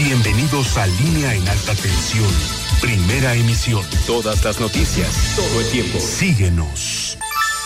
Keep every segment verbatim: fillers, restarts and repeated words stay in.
Bienvenidos a Línea en Alta Tensión, primera emisión. Todas las noticias, todo el tiempo. Síguenos.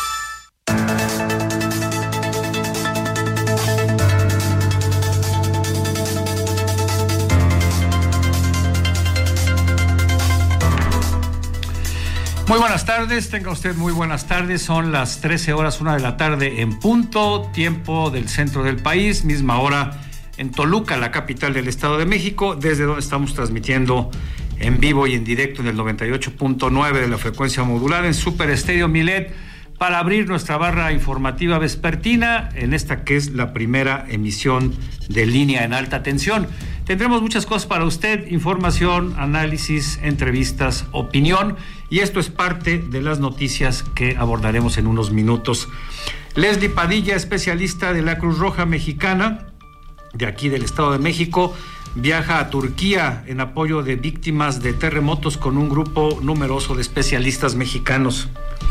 Muy buenas tardes, tenga usted muy buenas tardes, son las trece horas, una de la tarde en punto, tiempo del centro del país, misma hora en Toluca, la capital del Estado de México, desde donde estamos transmitiendo en vivo y en directo en el noventa y ocho punto nueve de la frecuencia modulada en Super Estéreo Milet, para abrir nuestra barra informativa vespertina en esta que es la primera emisión de Línea en Alta Tensión. Tendremos muchas cosas para usted, información, análisis, entrevistas, opinión, y esto es parte de las noticias que abordaremos en unos minutos. Leslie Padilla, especialista de la Cruz Roja Mexicana, de aquí del Estado de México, viaja a Turquía en apoyo de víctimas de terremotos con un grupo numeroso de especialistas mexicanos.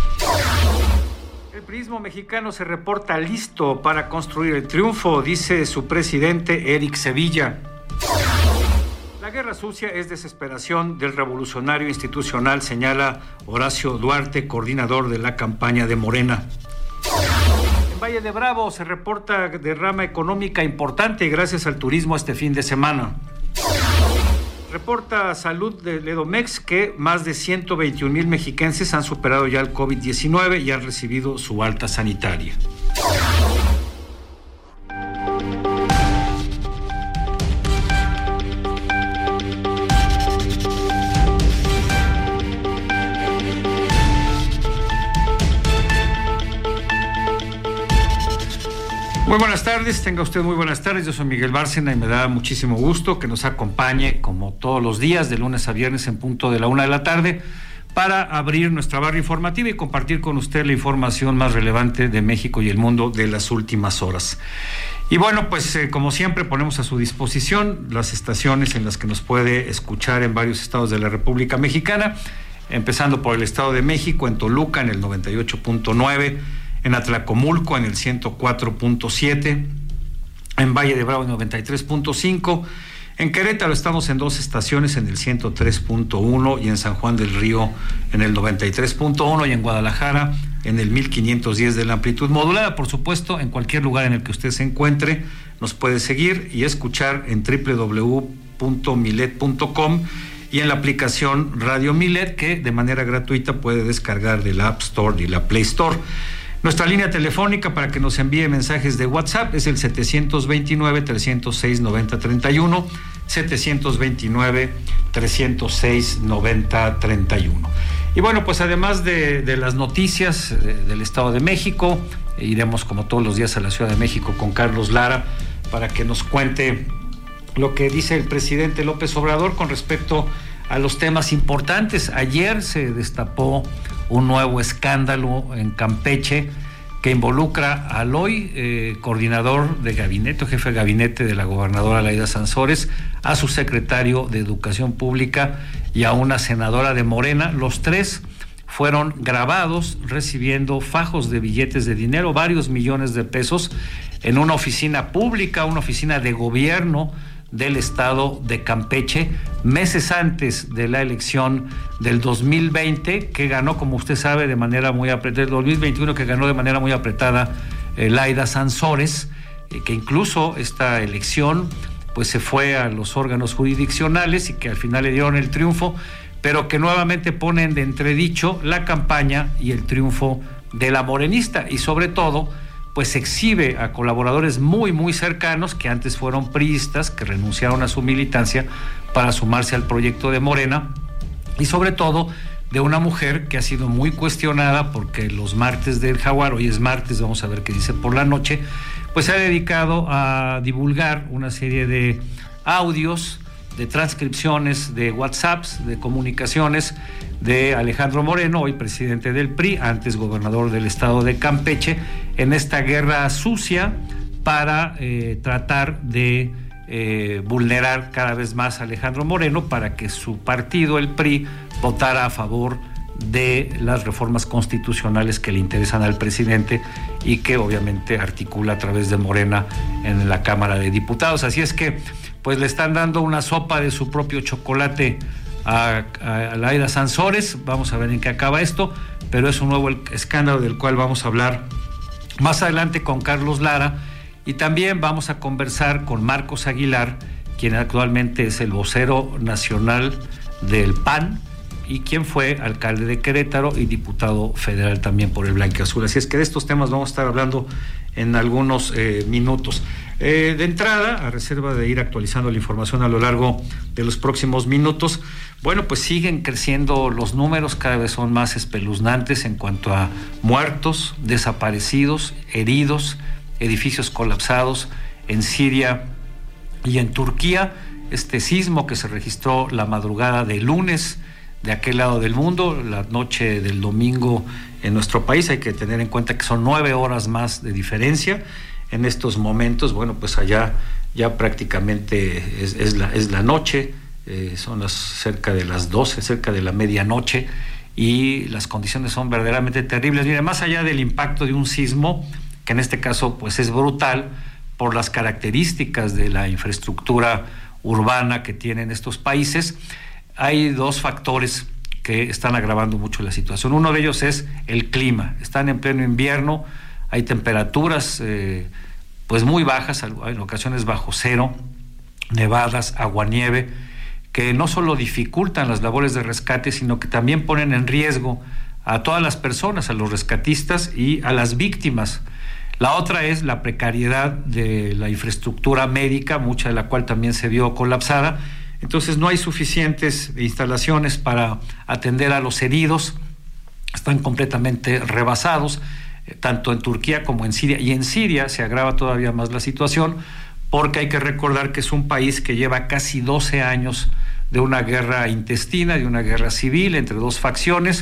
El priismo mexicano se reporta listo para construir el triunfo, dice su presidente Eric Sevilla. La guerra sucia es desesperación del revolucionario institucional, señala Horacio Duarte, coordinador de la campaña de Morena. En Valle de Bravo se reporta derrama económica importante gracias al turismo este fin de semana. Reporta Salud de Edomex que más de ciento veintiún mil mexiquenses han superado ya el COVID diecinueve y han recibido su alta sanitaria. Muy buenas tardes, tenga usted muy buenas tardes, yo soy Miguel Bárcena y me da muchísimo gusto que nos acompañe como todos los días de lunes a viernes en punto de la una de la tarde para abrir nuestra barra informativa y compartir con usted la información más relevante de México y el mundo de las últimas horas. Y bueno, pues eh, como siempre ponemos a su disposición las estaciones en las que nos puede escuchar en varios estados de la República Mexicana, empezando por el Estado de México, en Toluca en el noventa y ocho punto nueve, en Atlacomulco en el ciento cuatro punto siete, en Valle de Bravo en noventa y tres punto cinco, en Querétaro estamos en dos estaciones en el ciento tres punto uno y en San Juan del Río en el noventa y tres punto uno y en Guadalajara en el mil quinientos diez de la amplitud modulada. Por supuesto, en cualquier lugar en el que usted se encuentre nos puede seguir y escuchar en doble u doble u doble u punto milet punto com y en la aplicación Radio Milet, que de manera gratuita puede descargar de la App Store y la Play Store. Nuestra línea telefónica para que nos envíe mensajes de WhatsApp es el setecientos veintinueve, trescientos seis, noventa, treinta y uno, setecientos veintinueve, trescientos seis, noventa, treinta y uno. Y bueno, pues además de, de las noticias de, del Estado de México, iremos como todos los días a la Ciudad de México con Carlos Lara para que nos cuente lo que dice el presidente López Obrador con respecto a los temas importantes. Ayer se destapó un nuevo escándalo en Campeche que involucra al hoy eh, coordinador de gabinete, jefe de gabinete de la gobernadora Laida Sansores, a su secretario de Educación Pública y a una senadora de Morena. Los tres fueron grabados recibiendo fajos de billetes de dinero, varios millones de pesos, en una oficina pública, una oficina de gobierno del estado de Campeche, meses antes de la elección del dos mil veinte, que ganó, como usted sabe, de manera muy apretada, el dos mil veintiuno que ganó de manera muy apretada eh, Laida Sansores, eh, que incluso esta elección pues se fue a los órganos jurisdiccionales y que al final le dieron el triunfo, pero que nuevamente ponen de entredicho la campaña y el triunfo de la morenista, y sobre todo pues exhibe a colaboradores muy muy cercanos que antes fueron priistas, que renunciaron a su militancia para sumarse al proyecto de Morena, y sobre todo de una mujer que ha sido muy cuestionada porque los martes del Jaguar, hoy es martes, vamos a ver qué dice por la noche, pues se ha dedicado a divulgar una serie de audios, de transcripciones, de WhatsApps, de comunicaciones de Alejandro Moreno, hoy presidente del P R I, antes gobernador del estado de Campeche, en esta guerra sucia para eh, tratar de eh, vulnerar cada vez más a Alejandro Moreno para que su partido, el P R I, votara a favor de las reformas constitucionales que le interesan al presidente y que obviamente articula a través de Morena en la Cámara de Diputados. Así es que pues le están dando una sopa de su propio chocolate a, a, a Laida Sansores. Vamos a ver en qué acaba esto, pero es un nuevo escándalo del cual vamos a hablar más adelante con Carlos Lara, y también vamos a conversar con Marcos Aguilar, quien actualmente es el vocero nacional del P A N y quien fue alcalde de Querétaro y diputado federal también por el Blanquiazul. Así es que de estos temas vamos a estar hablando en algunos eh, minutos. Eh, de entrada, a reserva de ir actualizando la información a lo largo de los próximos minutos, bueno, pues siguen creciendo los números, cada vez son más espeluznantes en cuanto a muertos, desaparecidos, heridos, edificios colapsados en Siria y en Turquía. Este sismo que se registró la madrugada del lunes de aquel lado del mundo, la noche del domingo en nuestro país, hay que tener en cuenta que son nueve horas más de diferencia en estos momentos. Bueno, pues allá ya prácticamente es, es, la, es la noche, eh, son las cerca de las doce, cerca de la medianoche, y las condiciones son verdaderamente terribles. Mire, más allá del impacto de un sismo, que en este caso pues es brutal por las características de la infraestructura urbana que tienen estos países, hay dos factores que están agravando mucho la situación. Uno de ellos es el clima. Están en pleno invierno, hay temperaturas eh, pues muy bajas, en ocasiones bajo cero, nevadas, aguanieve, que no solo dificultan las labores de rescate, sino que también ponen en riesgo a todas las personas, a los rescatistas y a las víctimas. La otra es la precariedad de la infraestructura médica, mucha de la cual también se vio colapsada. Entonces no hay suficientes instalaciones para atender a los heridos, están completamente rebasados, eh, tanto en Turquía como en Siria. Y en Siria se agrava todavía más la situación, porque hay que recordar que es un país que lleva casi doce años de una guerra intestina, de una guerra civil entre dos facciones,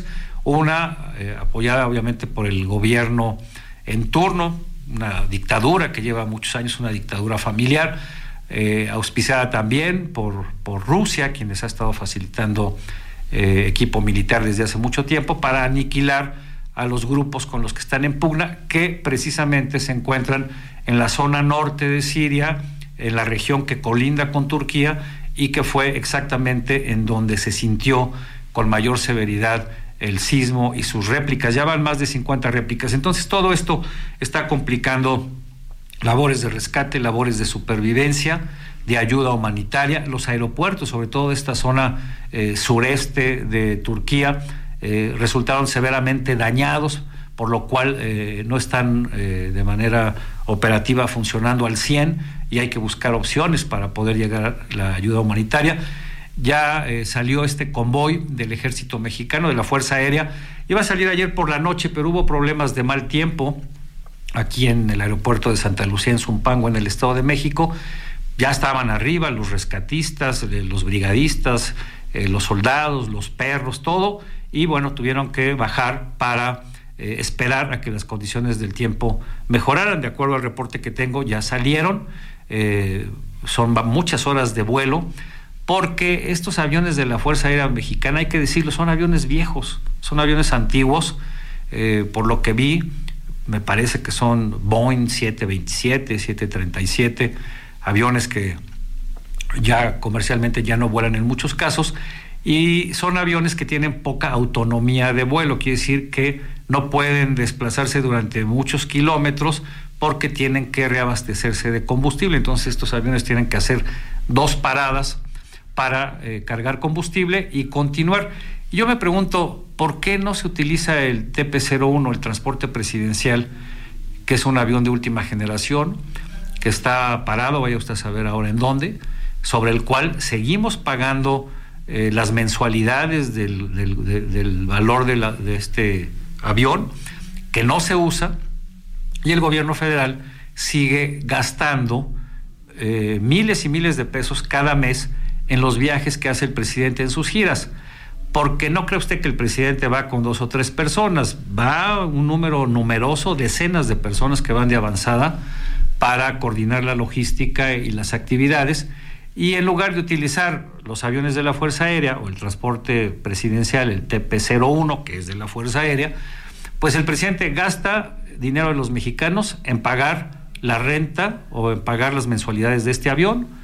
una eh, apoyada obviamente por el gobierno en turno, una dictadura que lleva muchos años, una dictadura familiar, eh, auspiciada también por, por Rusia, quienes ha estado facilitando eh, equipo militar desde hace mucho tiempo para aniquilar a los grupos con los que están en pugna, que precisamente se encuentran en la zona norte de Siria, en la región que colinda con Turquía, y que fue exactamente en donde se sintió con mayor severidad el sismo y sus réplicas. Ya van más de cincuenta réplicas. Entonces todo esto está complicando labores de rescate, labores de supervivencia, de ayuda humanitaria. Los aeropuertos, sobre todo de esta zona eh, sureste de Turquía, eh, resultaron severamente dañados, por lo cual eh, no están eh, de manera operativa funcionando al cien, y hay que buscar opciones para poder llegar a la ayuda humanitaria. Ya eh, salió este convoy del ejército mexicano, de la Fuerza Aérea. Iba a salir ayer por la noche, pero hubo problemas de mal tiempo aquí en el aeropuerto de Santa Lucía, en Zumpango, en el Estado de México. Ya estaban arriba los rescatistas, los brigadistas, eh, los soldados, los perros, todo, y bueno, tuvieron que bajar para eh, esperar a que las condiciones del tiempo mejoraran. De acuerdo al reporte que tengo, ya salieron, eh, son muchas horas de vuelo, porque estos aviones de la Fuerza Aérea Mexicana, hay que decirlo, son aviones viejos, son aviones antiguos, eh, por lo que vi, me parece que son Boeing siete veintisiete, siete treinta y siete, aviones que ya comercialmente ya no vuelan en muchos casos, y son aviones que tienen poca autonomía de vuelo, quiere decir que no pueden desplazarse durante muchos kilómetros porque tienen que reabastecerse de combustible. Entonces estos aviones tienen que hacer dos paradas para eh, cargar combustible y continuar. Y yo me pregunto, ¿por qué no se utiliza el T P cero uno, el transporte presidencial, que es un avión de última generación, que está parado, vaya usted a saber ahora en dónde, sobre el cual seguimos pagando eh, las mensualidades del, del, de, del valor de, la, de este avión, que no se usa, y el gobierno federal sigue gastando eh, miles y miles de pesos cada mes en los viajes que hace el presidente en sus giras? Porque no cree usted que el presidente va con dos o tres personas, va un número numeroso, decenas de personas que van de avanzada para coordinar la logística y las actividades, y en lugar de utilizar los aviones de la Fuerza Aérea o el transporte presidencial, el T P cero uno, que es de la Fuerza Aérea, pues el presidente gasta dinero de los mexicanos en pagar la renta o en pagar las mensualidades de este avión,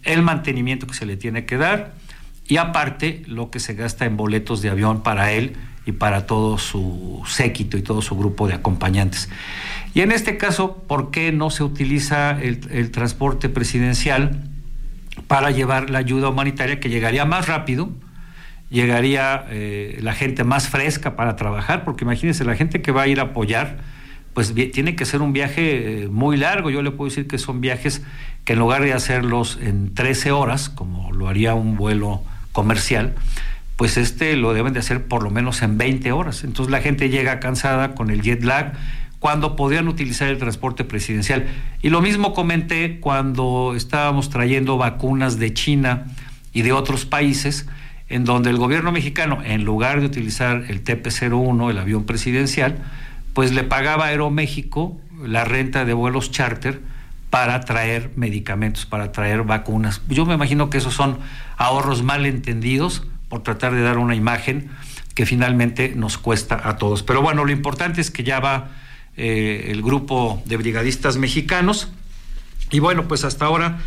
el mantenimiento que se le tiene que dar y aparte lo que se gasta en boletos de avión para él y para todo su séquito y todo su grupo de acompañantes. Y en este caso, ¿por qué no se utiliza el, el transporte presidencial para llevar la ayuda humanitaria, que llegaría más rápido, llegaría eh, la gente más fresca para trabajar? Porque imagínense, la gente que va a ir a apoyar, pues tiene que ser un viaje eh, muy largo. Yo le puedo decir que son viajes que en lugar de hacerlos en trece horas, como lo haría un vuelo comercial, pues este lo deben de hacer por lo menos en veinte horas. Entonces la gente llega cansada con el jet lag, cuando podían utilizar el transporte presidencial. Y lo mismo comenté cuando estábamos trayendo vacunas de China y de otros países, en donde el gobierno mexicano, en lugar de utilizar el T P cero uno, el avión presidencial, pues le pagaba a Aeroméxico la renta de vuelos charter para traer medicamentos, para traer vacunas. Yo me imagino que esos son ahorros mal entendidos por tratar de dar una imagen que finalmente nos cuesta a todos. Pero bueno, lo importante es que ya va eh, el grupo de brigadistas mexicanos y bueno, pues hasta ahora,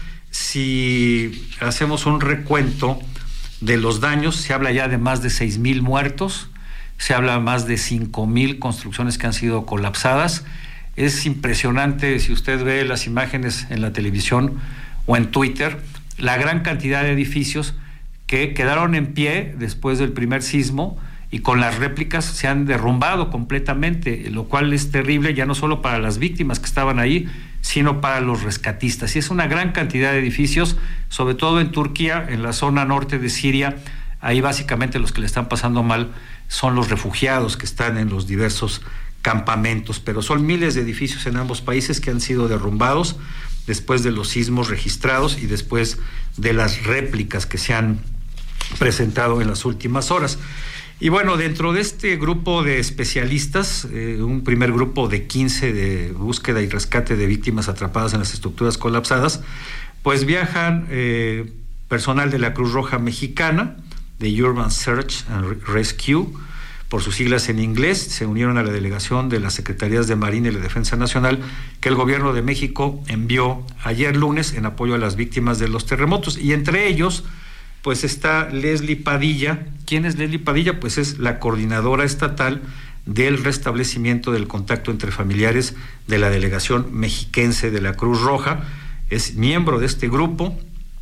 si hacemos un recuento de los daños, se habla ya de más de seis mil muertos, se habla más de cinco mil construcciones que han sido colapsadas. Es impresionante, si usted ve las imágenes en la televisión o en Twitter, la gran cantidad de edificios que quedaron en pie después del primer sismo y con las réplicas se han derrumbado completamente, lo cual es terrible ya no solo para las víctimas que estaban ahí, sino para los rescatistas. Y es una gran cantidad de edificios, sobre todo en Turquía, en la zona norte de Siria. Ahí básicamente los que le están pasando mal son los refugiados que están en los diversos campamentos, pero son miles de edificios en ambos países que han sido derrumbados después de los sismos registrados y después de las réplicas que se han presentado en las últimas horas. Y bueno, dentro de este grupo de especialistas, eh, un primer grupo de quince de búsqueda y rescate de víctimas atrapadas en las estructuras colapsadas, pues viajan eh, personal de la Cruz Roja Mexicana, de Urban Search and Rescue, por sus siglas en inglés. Se unieron a la delegación de las Secretarías de Marina y la Defensa Nacional que el gobierno de México envió ayer lunes en apoyo a las víctimas de los terremotos, y entre ellos pues está Leslie Padilla. ¿Quién es Leslie Padilla? Pues es la coordinadora estatal del restablecimiento del contacto entre familiares de la delegación mexiquense de la Cruz Roja. Es miembro de este grupo,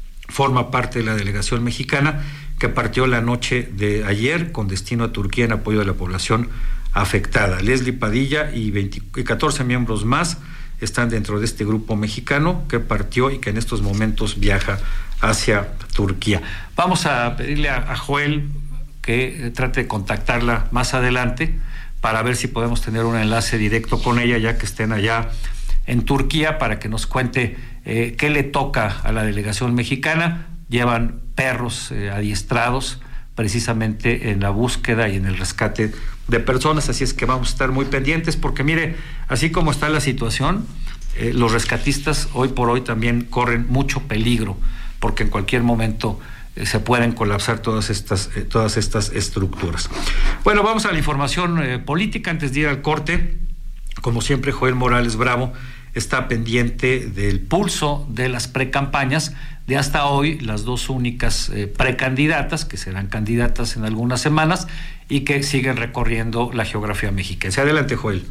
forma parte de la delegación mexicana que partió la noche de ayer con destino a Turquía en apoyo de la población afectada. Leslie Padilla y, veinte, y catorce miembros más están dentro de este grupo mexicano que partió y que en estos momentos viaja hacia Turquía. Vamos a pedirle a, a Joel que trate de contactarla más adelante para ver si podemos tener un enlace directo con ella, ya que estén allá en Turquía, para que nos cuente eh, qué le toca a la delegación mexicana. Llevan perros eh, adiestrados precisamente en la búsqueda y en el rescate de personas, así es que vamos a estar muy pendientes, porque mire, así como está la situación, eh, los rescatistas hoy por hoy también corren mucho peligro, porque en cualquier momento eh, se pueden colapsar todas estas, eh, todas estas estructuras. Bueno, vamos a la información eh, política antes de ir al corte. Como siempre, Joel Morales Bravo está pendiente del pulso de las precampañas de hasta hoy, las dos únicas eh, precandidatas, que serán candidatas en algunas semanas y que siguen recorriendo la geografía mexiquense. Adelante, Joel.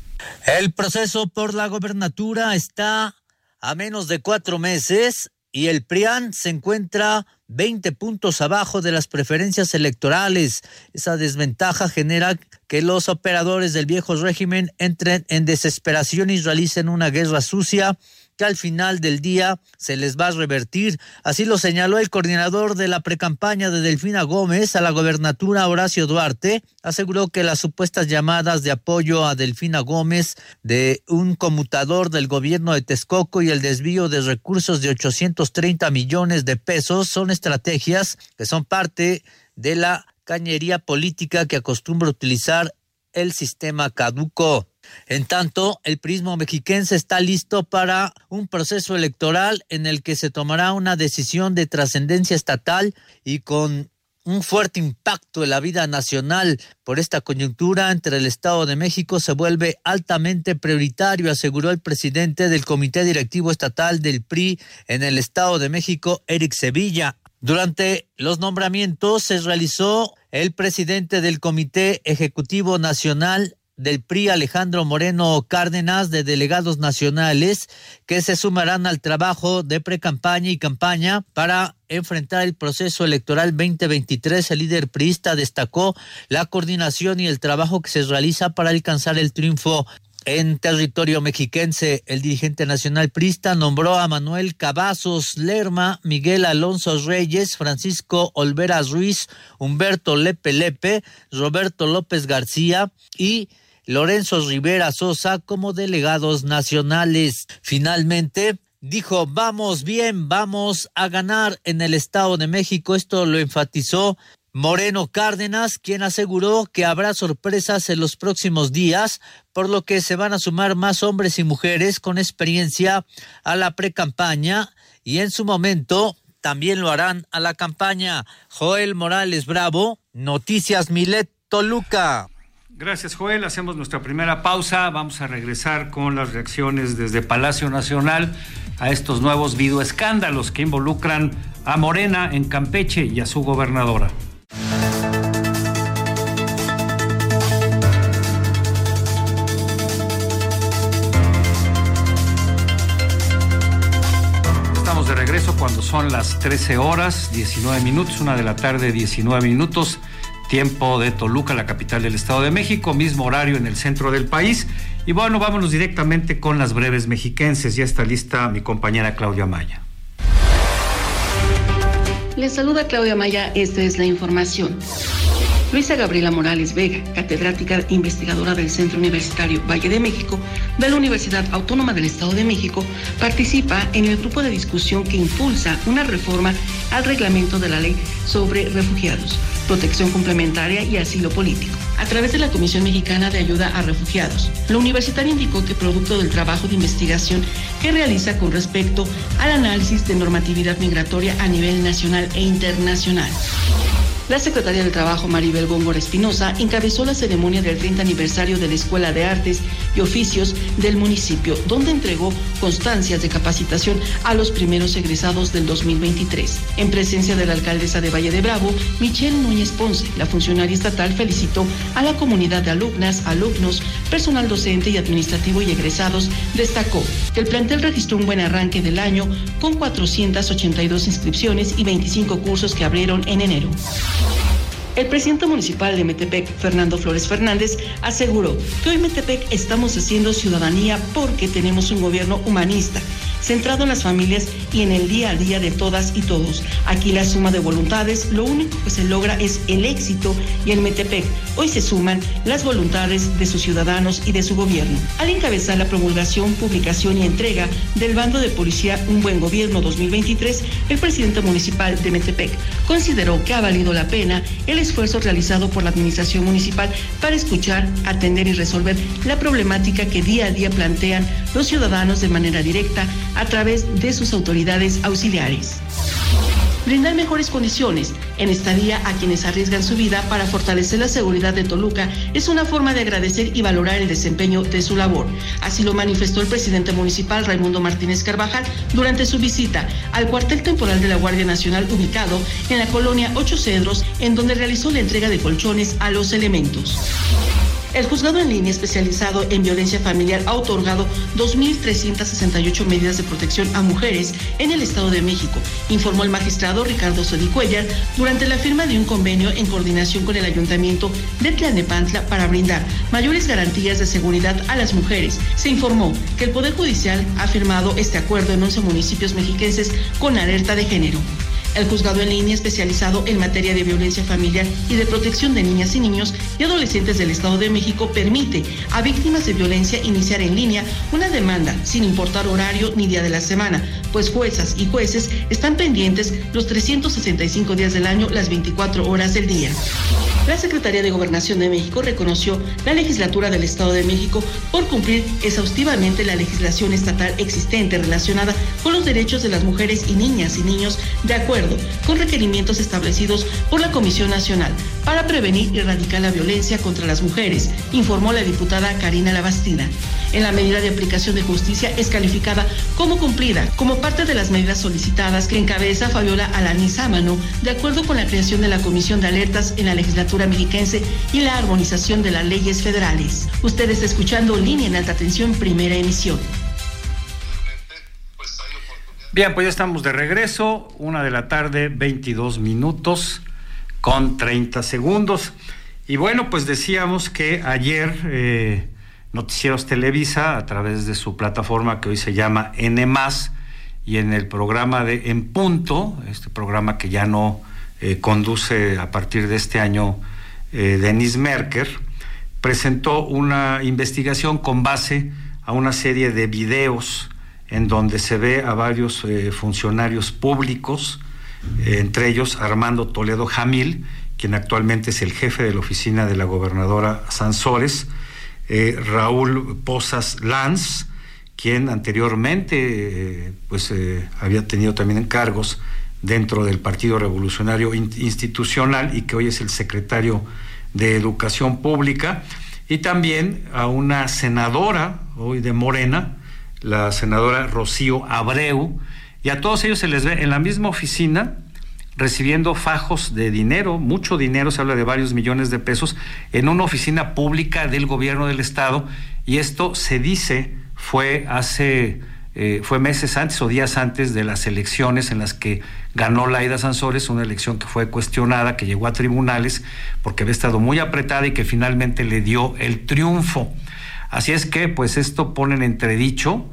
El proceso por la gobernatura está a menos de cuatro meses y el P R I A N se encuentra veinte puntos abajo de las preferencias electorales. Esa desventaja genera que los operadores del viejo régimen entren en desesperación y realicen una guerra sucia que al final del día se les va a revertir. Así lo señaló el coordinador de la precampaña de Delfina Gómez a la gobernatura, Horacio Duarte. Aseguró que las supuestas llamadas de apoyo a Delfina Gómez de un conmutador del gobierno de Texcoco y el desvío de recursos de ochocientos treinta millones de pesos son estrategias que son parte de la cañería política que acostumbra utilizar el sistema caduco. En tanto, el prismo mexiquense está listo para un proceso electoral en el que se tomará una decisión de trascendencia estatal y con un fuerte impacto en la vida nacional. Por esta coyuntura entre el Estado de México se vuelve altamente prioritario, aseguró el presidente del Comité Directivo Estatal del P R I en el Estado de México, Eric Sevilla. Durante los nombramientos se realizó el presidente del Comité Ejecutivo Nacional del P R I, Alejandro Moreno Cárdenas, de delegados nacionales que se sumarán al trabajo de precampaña y campaña para enfrentar el proceso electoral veinte veintitrés. El líder priista destacó la coordinación y el trabajo que se realiza para alcanzar el triunfo en territorio mexiquense. El dirigente nacional priista nombró a Manuel Cavazos Lerma, Miguel Alonso Reyes, Francisco Olvera Ruiz, Humberto Lepe Lepe, Roberto López García y Lorenzo Rivera Sosa como delegados nacionales. Finalmente, dijo, vamos bien, vamos a ganar en el Estado de México. Esto lo enfatizó Moreno Cárdenas, quien aseguró que habrá sorpresas en los próximos días, por lo que se van a sumar más hombres y mujeres con experiencia a la precampaña y en su momento también lo harán a la campaña. Joel Morales Bravo, Noticias Milet, Toluca. Gracias, Joel. Hacemos nuestra primera pausa. Vamos a regresar con las reacciones desde Palacio Nacional a estos nuevos videoescándalos que involucran a Morena en Campeche y a su gobernadora. Estamos de regreso cuando son las trece horas, diecinueve minutos, una de la tarde, diecinueve minutos. Tiempo de Toluca, la capital del Estado de México, mismo horario en el centro del país. Y bueno, vámonos directamente con las breves mexiquenses. Ya está lista mi compañera Claudia Maya. Les saluda Claudia Maya, esta es la información. Luisa Gabriela Morales Vega, catedrática e investigadora del Centro Universitario Valle de México de la Universidad Autónoma del Estado de México, participa en el grupo de discusión que impulsa una reforma al reglamento de la ley sobre refugiados, protección complementaria y asilo político, a través de la Comisión Mexicana de Ayuda a Refugiados. La universitaria indicó que producto del trabajo de investigación que realiza con respecto al análisis de normatividad migratoria a nivel nacional e internacional. La secretaria del Trabajo, Maribel Góngora Espinosa, encabezó la ceremonia del treinta aniversario de la Escuela de Artes y Oficios del municipio, donde entregó constancias de capacitación a los primeros egresados del dos mil veintitrés. En presencia de la alcaldesa de Valle de Bravo, Michelle Núñez Ponce, la funcionaria estatal felicitó a la comunidad de alumnas, alumnos, personal docente y administrativo y egresados. Destacó que el plantel registró un buen arranque del año con cuatrocientas ochenta y dos inscripciones y veinticinco cursos que abrieron en enero. El presidente municipal de Metepec, Fernando Flores Fernández, aseguró que hoy Metepec estamos haciendo ciudadanía porque tenemos un gobierno humanista, centrado en las familias y en el día a día de todas y todos. Aquí la suma de voluntades, lo único que se logra es el éxito, y en Metepec hoy se suman las voluntades de sus ciudadanos y de su gobierno. Al encabezar la promulgación, publicación y entrega del bando de policía Un Buen Gobierno dos mil veintitrés, el presidente municipal de Metepec consideró que ha valido la pena el esfuerzo realizado por la administración municipal para escuchar, atender y resolver la problemática que día a día plantean los ciudadanos de manera directa a través de sus autoridades auxiliares. Brindar mejores condiciones en estadía a quienes arriesgan su vida para fortalecer la seguridad de Toluca es una forma de agradecer y valorar el desempeño de su labor. Así lo manifestó el presidente municipal Raimundo Martínez Carvajal durante su visita al cuartel temporal de la Guardia Nacional ubicado en la colonia Ocho Cedros, en donde realizó la entrega de colchones a los elementos. El juzgado en línea especializado en violencia familiar ha otorgado dos mil trescientas sesenta y ocho medidas de protección a mujeres en el Estado de México, informó el magistrado Ricardo Sodicuellar durante la firma de un convenio en coordinación con el Ayuntamiento de Tlalnepantla para brindar mayores garantías de seguridad a las mujeres. Se informó que el Poder Judicial ha firmado este acuerdo en once municipios mexiquenses con alerta de género. El juzgado en línea especializado en materia de violencia familiar y de protección de niñas y niños y adolescentes del Estado de México permite a víctimas de violencia iniciar en línea una demanda sin importar horario ni día de la semana, pues juezas y jueces están pendientes los trescientos sesenta y cinco días del año, las veinticuatro horas del día. La Secretaría de Gobernación de México reconoció la legislatura del Estado de México por cumplir exhaustivamente la legislación estatal existente relacionada con los derechos de las mujeres y niñas y niños, de acuerdo con requerimientos establecidos por la Comisión Nacional para prevenir y erradicar la violencia contra las mujeres, informó la diputada Karina Labastida. En la medida de aplicación de justicia es calificada como cumplida, como parte de las medidas solicitadas que encabeza Fabiola Alanizámano, de acuerdo con la creación de la Comisión de Alertas en la legislatura mexiquense y la armonización de las leyes federales. Usted está escuchando Línea en Alta Tensión, primera emisión. Bien, pues ya estamos de regreso, una de la tarde, veintidós minutos con treinta segundos. Y bueno, pues decíamos que ayer eh, Noticieros Televisa, a través de su plataforma que hoy se llama N más, y en el programa de En Punto, este programa que ya no eh, conduce a partir de este año eh, Denis Merker, presentó una investigación con base a una serie de videos en donde se ve a varios eh, funcionarios públicos, eh, entre ellos Armando Toledo Jamil, quien actualmente es el jefe de la oficina de la gobernadora Sansores, eh, Raúl Posas Lanz, quien anteriormente eh, pues eh, había tenido también encargos dentro del Partido Revolucionario Institucional y que hoy es el secretario de Educación Pública, y también a una senadora hoy de Morena, la senadora Rocío Abreu, y a todos ellos se les ve en la misma oficina recibiendo fajos de dinero, mucho dinero, se habla de varios millones de pesos, en una oficina pública del gobierno del estado, y esto se dice fue hace, eh, fue meses antes o días antes de las elecciones en las que ganó Laida Sansores, una elección que fue cuestionada, que llegó a tribunales porque había estado muy apretada y que finalmente le dio el triunfo. Así es que, pues esto pone en entredicho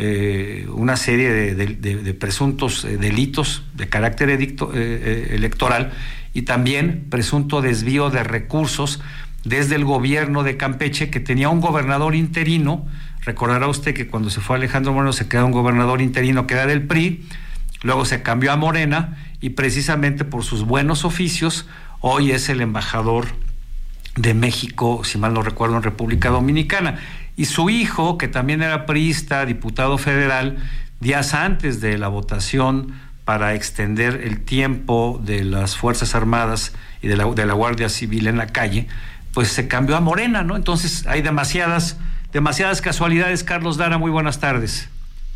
eh, una serie de, de, de, de presuntos eh, delitos de carácter edicto, eh, eh, electoral, y también presunto desvío de recursos desde el gobierno de Campeche, que tenía un gobernador interino. Recordará usted que cuando se fue Alejandro Moreno se quedó un gobernador interino que era del P R I, luego se cambió a Morena, y precisamente por sus buenos oficios hoy es el embajador de México, si mal no recuerdo, en República Dominicana. Y su hijo, que también era priista, diputado federal, días antes de la votación para extender el tiempo de las Fuerzas Armadas y de la, de la Guardia Civil en la calle, pues se cambió a Morena, ¿no? Entonces hay demasiadas, demasiadas casualidades. Carlos Lara, muy buenas tardes.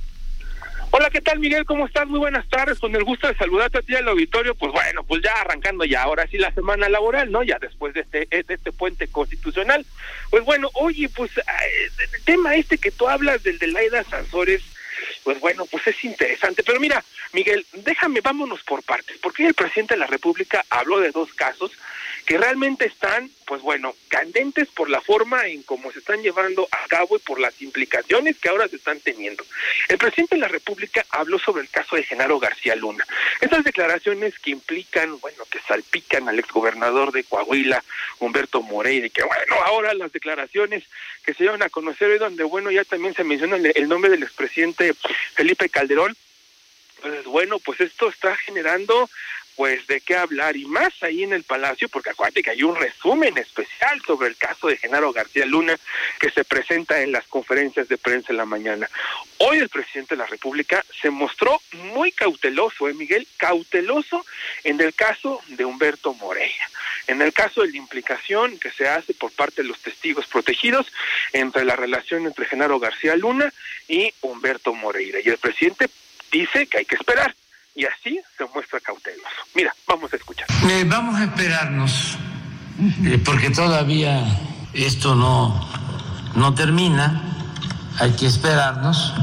Hola, ¿qué tal, Miguel? ¿Cómo estás? Muy buenas tardes, con el gusto de saludarte a ti al auditorio. Pues bueno, pues ya arrancando ya, ahora sí la semana laboral, ¿no? Ya después de este de este puente constitucional. Pues bueno, oye, pues el tema este que tú hablas del de Laida Sansores, pues bueno, pues es interesante. Pero mira, Miguel, déjame, vámonos por partes, porque el presidente de la República habló de dos casos que realmente están, pues bueno, candentes por la forma en cómo se están llevando a cabo y por las implicaciones que ahora se están teniendo. El presidente de la República habló sobre el caso de Genaro García Luna. Estas declaraciones que implican, bueno, que salpican al exgobernador de Coahuila, Humberto Moreira, y que bueno, ahora las declaraciones que se llevan a conocer hoy, donde bueno, ya también se menciona el, el nombre del expresidente Felipe Calderón. Pues bueno, pues esto está generando pues de qué hablar, y más ahí en el Palacio, porque acuérdate que hay un resumen especial sobre el caso de Genaro García Luna que se presenta en las conferencias de prensa en la mañana. Hoy el presidente de la República se mostró muy cauteloso, ¿eh, Miguel? Cauteloso en el caso de Humberto Moreira, en el caso de la implicación que se hace por parte de los testigos protegidos entre la relación entre Genaro García Luna y Humberto Moreira. Y el presidente dice que hay que esperar, y así se muestra cauteloso. Mira, vamos a escuchar. Eh, vamos a esperarnos, eh, porque todavía esto no, no termina, hay que esperarnos,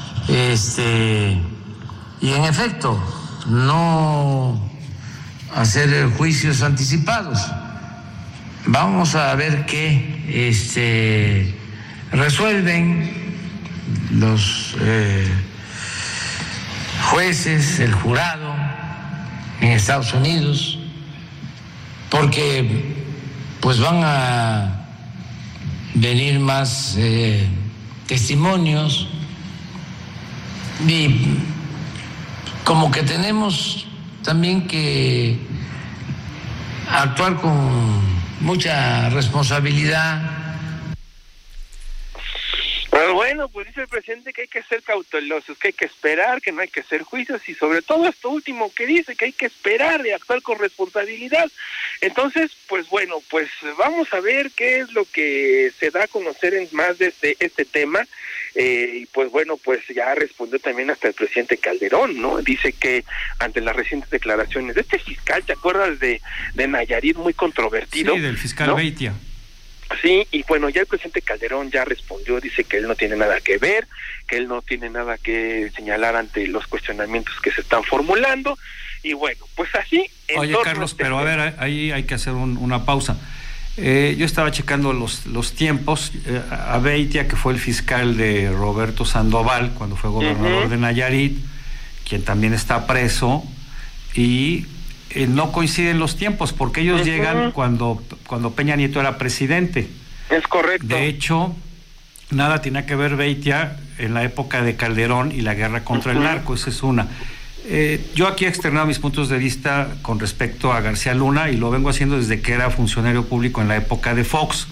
este, y en efecto, no hacer juicios anticipados. Vamos a ver qué este, resuelven los eh, jueces, el jurado en Estados Unidos, porque pues van a venir más eh, testimonios, y como que tenemos también que actuar con mucha responsabilidad. Pero bueno, pues dice el presidente que hay que ser cautelosos, que hay que esperar, que no hay que hacer juicios y sobre todo esto último que dice, que hay que esperar y actuar con responsabilidad. Entonces, pues bueno, pues vamos a ver qué es lo que se da a conocer en más de este, este tema. Eh, y pues bueno, pues ya respondió también hasta el presidente Calderón, ¿no? Dice que ante las recientes declaraciones de este fiscal, ¿te acuerdas de, de Nayarit, muy controvertido? Sí, del fiscal, ¿no? Beitia. Sí, y bueno, ya el presidente Calderón ya respondió, dice que él no tiene nada que ver, que él no tiene nada que señalar ante los cuestionamientos que se están formulando, y bueno, pues así... Oye, Carlos, este... pero a ver, ahí hay que hacer un, una pausa. Eh, yo estaba checando los, los tiempos, eh, a Beitia, que fue el fiscal de Roberto Sandoval, cuando fue gobernador uh-huh. de Nayarit, quien también está preso, y... Eh, no coinciden los tiempos porque ellos uh-huh. llegan cuando cuando Peña Nieto era presidente. Es correcto. De hecho, nada tiene que ver Beitia en la época de Calderón y la guerra contra uh-huh. el narco, esa es una. Eh, yo aquí he externado mis puntos de vista con respecto a García Luna y lo vengo haciendo desde que era funcionario público en la época de Fox.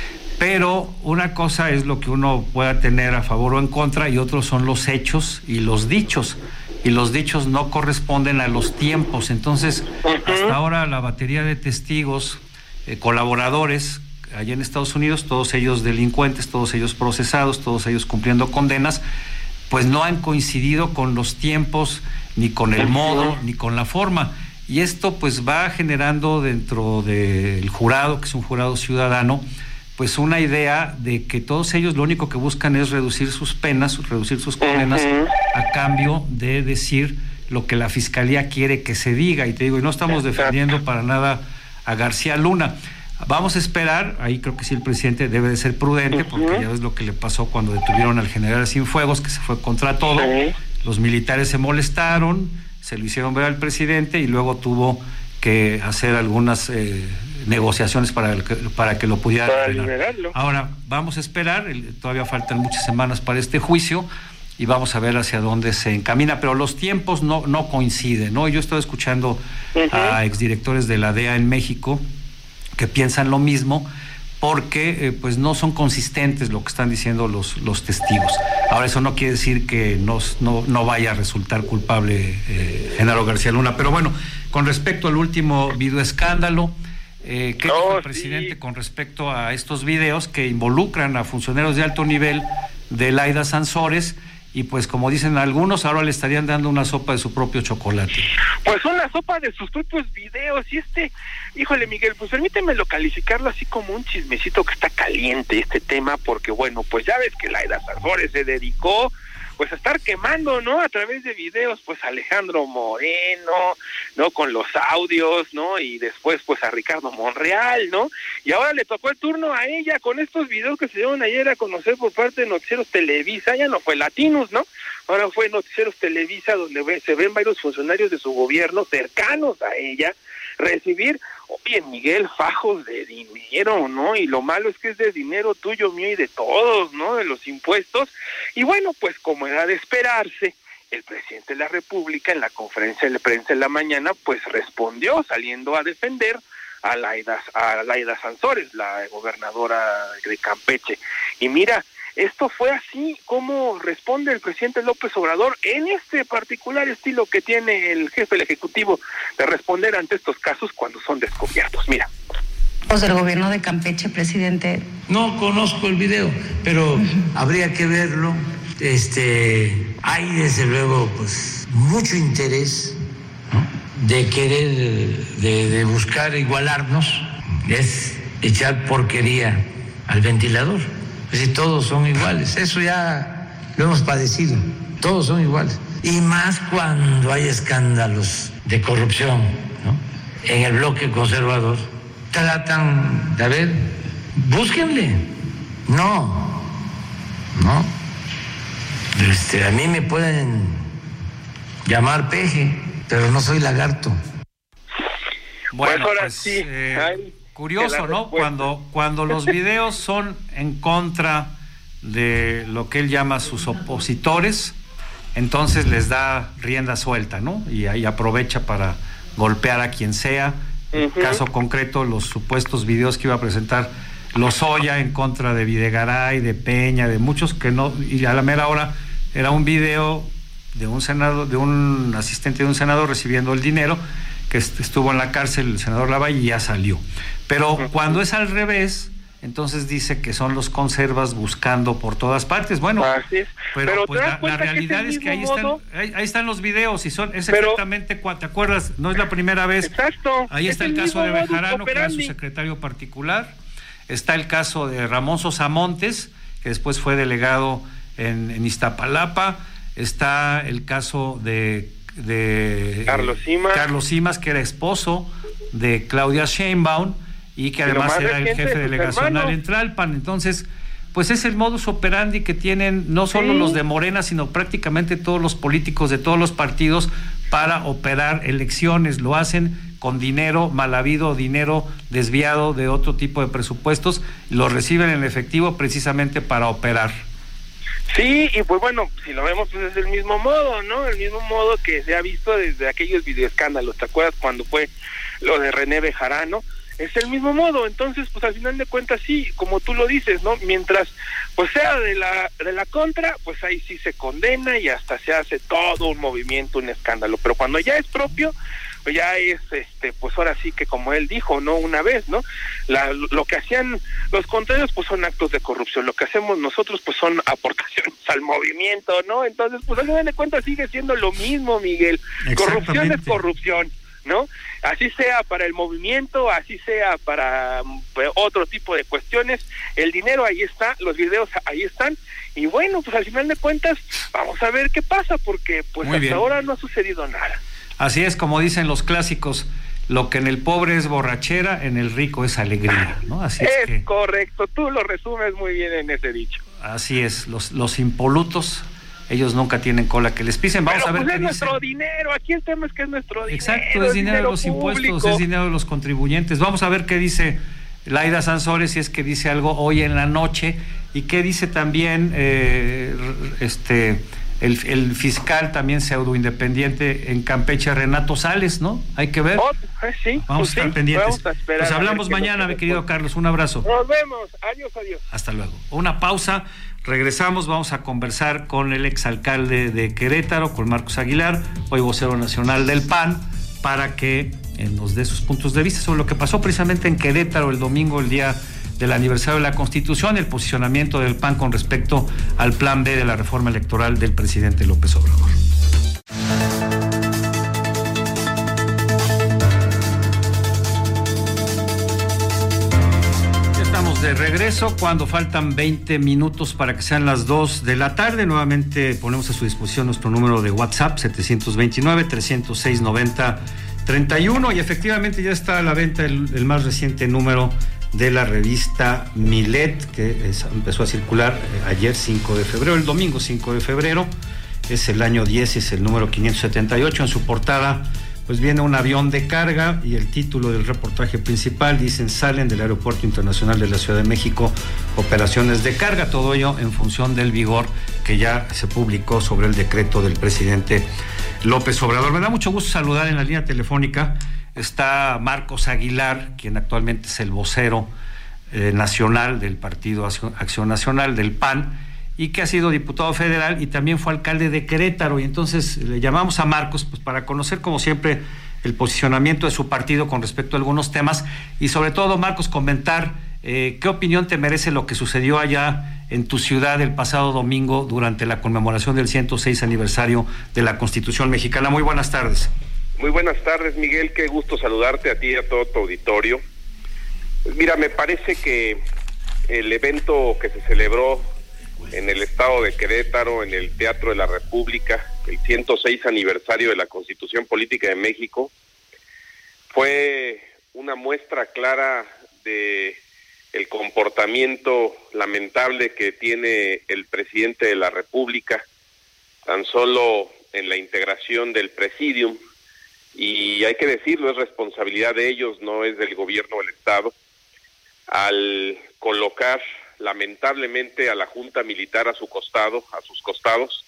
Pero una cosa es lo que uno pueda tener a favor o en contra y otros son los hechos y los dichos. Y los dichos no corresponden a los tiempos. Entonces, uh-huh. hasta ahora la batería de testigos, eh, colaboradores, allá en Estados Unidos, todos ellos delincuentes, todos ellos procesados, todos ellos cumpliendo condenas, pues no han coincidido con los tiempos, ni con el modo, ni con la forma. Y esto pues va generando dentro del jurado, que es un jurado ciudadano, pues una idea de que todos ellos lo único que buscan es reducir sus penas, reducir sus condenas, uh-huh. a cambio de decir lo que la fiscalía quiere que se diga. Y te digo, y no estamos defendiendo para nada a García Luna. Vamos a esperar, ahí creo que sí el presidente debe de ser prudente, porque uh-huh. ya ves lo que le pasó cuando detuvieron al general Cienfuegos, que se fue contra todo. Uh-huh. Los militares se molestaron, se lo hicieron ver al presidente y luego tuvo que hacer algunas eh, negociaciones para, el, para que lo pudiera liberarlo. Ahora, vamos a esperar, el, todavía faltan muchas semanas para este juicio y vamos a ver hacia dónde se encamina, pero los tiempos no, no coinciden, ¿no? Yo estoy escuchando uh-huh. a exdirectores de la D E A en México que piensan lo mismo porque eh, pues no son consistentes lo que están diciendo los, los testigos. Ahora, eso no quiere decir que no, no, no vaya a resultar culpable eh, Genaro García Luna, pero bueno, con respecto al último videoescándalo, eh, ¿qué dijo oh, el presidente sí. con respecto a estos videos que involucran a funcionarios de alto nivel de Laida Sansores? Y pues como dicen algunos, ahora le estarían dando una sopa de su propio chocolate. Pues una sopa de sus propios videos. Y este, híjole Miguel, pues permíteme calificarlo así como un chismecito que está caliente este tema, porque bueno, pues ya ves que Laida Sansores se dedicó pues a estar quemando, ¿no? A través de videos, pues a Alejandro Moreno, ¿no? Con los audios, ¿no? Y después pues a Ricardo Monreal, ¿no? Y ahora le tocó el turno a ella con estos videos que se dieron ayer a conocer por parte de Noticieros Televisa. Ya no fue Latinos, ¿no? Ahora fue Noticieros Televisa, donde ve, se ven varios funcionarios de su gobierno cercanos a ella recibir, oye Miguel, fajos de dinero, ¿no? Y lo malo es que es de dinero tuyo, mío y de todos, ¿no? De los impuestos. Y bueno, pues como era de esperarse, el presidente de la República en la conferencia de prensa en la mañana, pues respondió saliendo a defender a Laida, a Laida Sansores, la gobernadora de Campeche. Y mira, esto fue así como responde el presidente López Obrador en este particular estilo que tiene el jefe del Ejecutivo de responder ante estos casos cuando son descubiertos. Mira. Del gobierno de Campeche, presidente. No conozco el video, pero uh-huh. habría que verlo. Este, hay desde luego pues mucho interés, ¿no? de querer, de, de buscar igualarnos, es echar porquería al ventilador. Si todos son iguales, eso ya lo hemos padecido, todos son iguales. Y más cuando hay escándalos de corrupción, ¿no? En el bloque conservador, tratan de, a ver, búsquenle. No, no. Este, a mí me pueden llamar peje, pero no soy lagarto. Bueno, pues ahora pues, sí. Eh... Ay. Curioso, ¿no? Cuando, cuando los videos son en contra de lo que él llama sus opositores, entonces les da rienda suelta, ¿no? Y ahí aprovecha para golpear a quien sea, el uh-huh. caso concreto, los supuestos videos que iba a presentar Lozoya en contra de Videgaray, de Peña, de muchos que no, y a la mera hora era un video de un senador, de un asistente de un senador recibiendo el dinero, que estuvo en la cárcel el senador Lavalle y ya salió. Pero uh-huh. cuando es al revés, entonces dice que son los conservas buscando por todas partes. Bueno, así es. pero, pero pues la, la realidad es, es que ahí modo? están, ahí, ahí están los videos y son es pero, exactamente, ¿te acuerdas? No es la primera vez. Exacto. Ahí está el, el caso de Bejarano, que era su secretario particular. Está el caso de Ramón Sosamontes, que después fue delegado en, en Iztapalapa. Está el caso de, de Carlos Simas. Carlos Simas, que era esposo de Claudia Sheinbaum y que además era el jefe delegacional en Tlalpan. Entonces, pues es el modus operandi que tienen no solo ¿sí? los de Morena, sino prácticamente todos los políticos de todos los partidos para operar elecciones. Lo hacen con dinero mal habido, dinero desviado de otro tipo de presupuestos, lo reciben en efectivo precisamente para operar. Sí, y pues bueno, si lo vemos, pues es el mismo modo, ¿no? El mismo modo que se ha visto desde aquellos videoescándalos. ¿Te acuerdas cuando fue lo de René Bejarano? Es el mismo modo. Entonces, pues al final de cuentas, sí, como tú lo dices, ¿no? Mientras pues sea de la de la contra, pues ahí sí se condena y hasta se hace todo un movimiento, un escándalo. Pero cuando ya es propio, pues ya es, este, pues ahora sí que como él dijo, ¿no? Una vez, ¿no? La, lo que hacían los contrarios, pues son actos de corrupción. Lo que hacemos nosotros, pues son aportaciones al movimiento, ¿no? Entonces, pues al final de cuentas sigue siendo lo mismo, Miguel. Corrupción es corrupción, ¿no? Así sea para el movimiento, así sea para pues, otro tipo de cuestiones, el dinero ahí está, los videos ahí están, y bueno, pues al final de cuentas vamos a ver qué pasa, porque pues muy hasta bien. ahora no ha sucedido nada. Así es, como dicen los clásicos, lo que en el pobre es borrachera, en el rico es alegría, ¿no? Así es, es que, correcto, tú lo resumes muy bien en ese dicho. Así es, los, los impolutos, ellos nunca tienen cola que les pisen. Vamos Pero a ver pues qué es dicen. nuestro dinero, aquí el tema es que es nuestro dinero. Exacto, es dinero de los público. impuestos, es dinero de los contribuyentes. Vamos a ver qué dice Laida Sansores, si es que dice algo hoy en la noche, y qué dice también eh, este el, el fiscal también pseudo independiente en Campeche, Renato Sales, ¿no? Hay que ver. Oh, eh, sí, vamos pues a estar sí, pendientes. vamos a esperar pues a hablamos ver qué mañana, es lo que mi querido responde. Carlos, un abrazo. Nos vemos, adiós, adiós. Hasta luego. Una pausa, regresamos, vamos a conversar con el exalcalde de Querétaro, con Marcos Aguilar, hoy vocero nacional del P A N, para que eh, nos dé sus puntos de vista sobre lo que pasó precisamente en Querétaro el domingo, el día del aniversario de la Constitución, el posicionamiento del P A N con respecto al plan B de la reforma electoral del presidente López Obrador. De regreso cuando faltan veinte minutos para que sean las dos de la tarde. Nuevamente ponemos a su disposición nuestro número de WhatsApp setecientos veintinueve, trescientos seis, noventa, treinta y uno, y efectivamente ya está a la venta el, el más reciente número de la revista Milet, que es, empezó a circular eh, ayer cinco de febrero, el domingo cinco de febrero, es el año diez, es el número quinientos setenta y ocho. En su portada pues viene un avión de carga y el título del reportaje principal dicen: salen del Aeropuerto Internacional de la Ciudad de México operaciones de carga, todo ello en función del vigor que ya se publicó sobre el decreto del presidente López Obrador. Me da mucho gusto saludar en la línea telefónica, está Marcos Aguilar, quien actualmente es el vocero eh, nacional del Partido Acción Nacional, del P A N, y que ha sido diputado federal y también fue alcalde de Querétaro, y entonces le llamamos a Marcos pues para conocer como siempre el posicionamiento de su partido con respecto a algunos temas, y sobre todo, Marcos, comentar eh, qué opinión te merece lo que sucedió allá en tu ciudad el pasado domingo durante la conmemoración del ciento seis aniversario de la Constitución mexicana. Muy buenas tardes. Muy buenas tardes, Miguel, qué gusto saludarte a ti y a todo tu auditorio. Pues mira, me parece que el evento que se celebró en el estado de Querétaro, en el Teatro de la República, el ciento seis aniversario de la Constitución Política de México, fue una muestra clara de el comportamiento lamentable que tiene el presidente de la República, tan solo en la integración del Presidium, y hay que decirlo, es responsabilidad de ellos, no es del gobierno del estado, al colocar lamentablemente a la Junta Militar a su costado, a sus costados,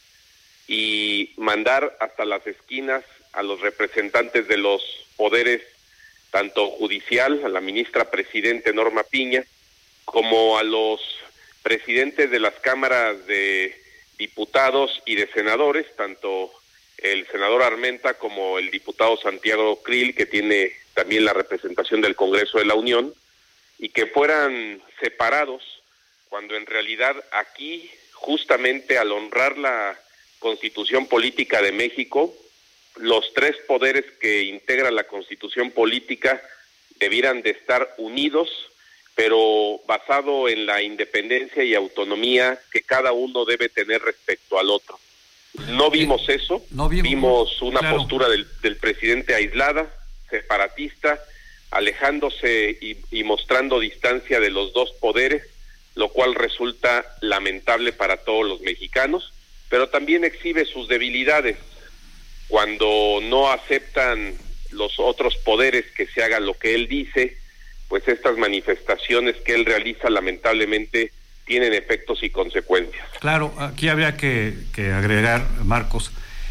y mandar hasta las esquinas a los representantes de los poderes, tanto judicial, a la ministra presidente Norma Piña, como a los presidentes de las cámaras de diputados y de senadores, tanto el senador Armenta como el diputado Santiago Krill, que tiene también la representación del Congreso de la Unión, y que fueran separados, cuando en realidad aquí, justamente al honrar la Constitución Política de México, los tres poderes que integran la Constitución Política debieran de estar unidos, pero basado en la independencia y autonomía que cada uno debe tener respecto al otro. No vimos eso, no vimos, vimos una claro. postura del, del presidente aislada, separatista, alejándose y, y mostrando distancia de los dos poderes, lo cual resulta lamentable para todos los mexicanos, pero también exhibe sus debilidades cuando no aceptan los otros poderes que se haga lo que él dice. Pues estas manifestaciones que él realiza lamentablemente tienen efectos y consecuencias. Claro, aquí habría que, que agregar, Marcos,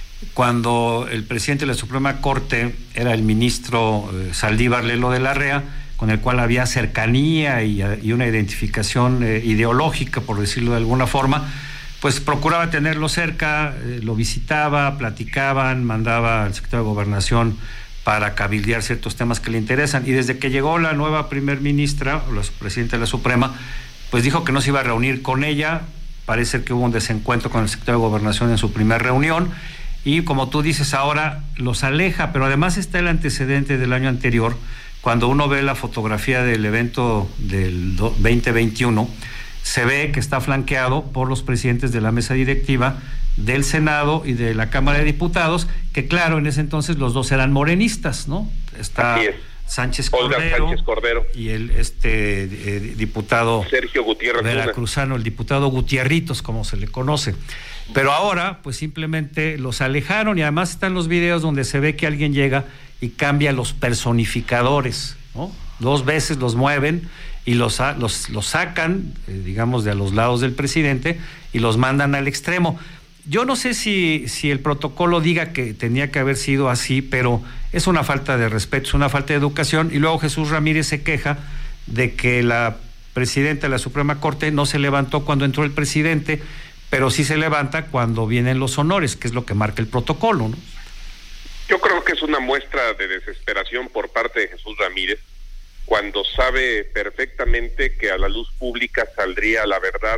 cuando el presidente de la Suprema Corte era el ministro eh, Saldívar Lelo de la Rea, con el cual había cercanía y, y una identificación eh, ideológica, por decirlo de alguna forma, pues procuraba tenerlo cerca, eh, lo visitaba, platicaban, mandaba al secretario de Gobernación para cabildear ciertos temas que le interesan, y desde que llegó la nueva primer ministra, o la presidenta de la Suprema, pues dijo que no se iba a reunir con ella. Parece que hubo un desencuentro con el secretario de Gobernación en su primera reunión, y como tú dices ahora, los aleja, pero además está el antecedente del año anterior, cuando uno ve la fotografía del evento del veinte veintiuno, se ve que está flanqueado por los presidentes de la mesa directiva del Senado y de la Cámara de Diputados, que claro, en ese entonces los dos eran morenistas, ¿no? Está Sánchez Cordero, Sánchez Cordero y el este eh, diputado Sergio Gutiérrez veracruzano, el diputado Gutierritos, como se le conoce. Pero ahora, pues simplemente los alejaron, y además están los videos donde se ve que alguien llega y cambia los personificadores, ¿no? Dos veces los mueven y los, los, los sacan, eh, digamos, de a los lados del presidente y los mandan al extremo. Yo no sé si, si el protocolo diga que tenía que haber sido así, pero es una falta de respeto, es una falta de educación. Y luego Jesús Ramírez se queja de que la presidenta de la Suprema Corte no se levantó cuando entró el presidente, pero sí se levanta cuando vienen los honores, que es lo que marca el protocolo, ¿no? Yo creo que es una muestra de desesperación por parte de Jesús Ramírez, cuando sabe perfectamente que a la luz pública saldría la verdad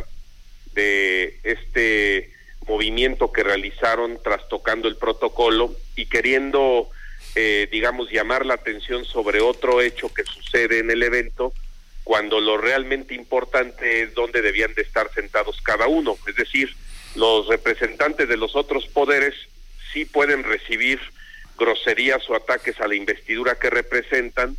de este movimiento que realizaron trastocando el protocolo y queriendo, eh, digamos, llamar la atención sobre otro hecho que sucede en el evento, cuando lo realmente importante es dónde debían de estar sentados cada uno. Es decir, los representantes de los otros poderes sí pueden recibir groserías o ataques a la investidura que representan,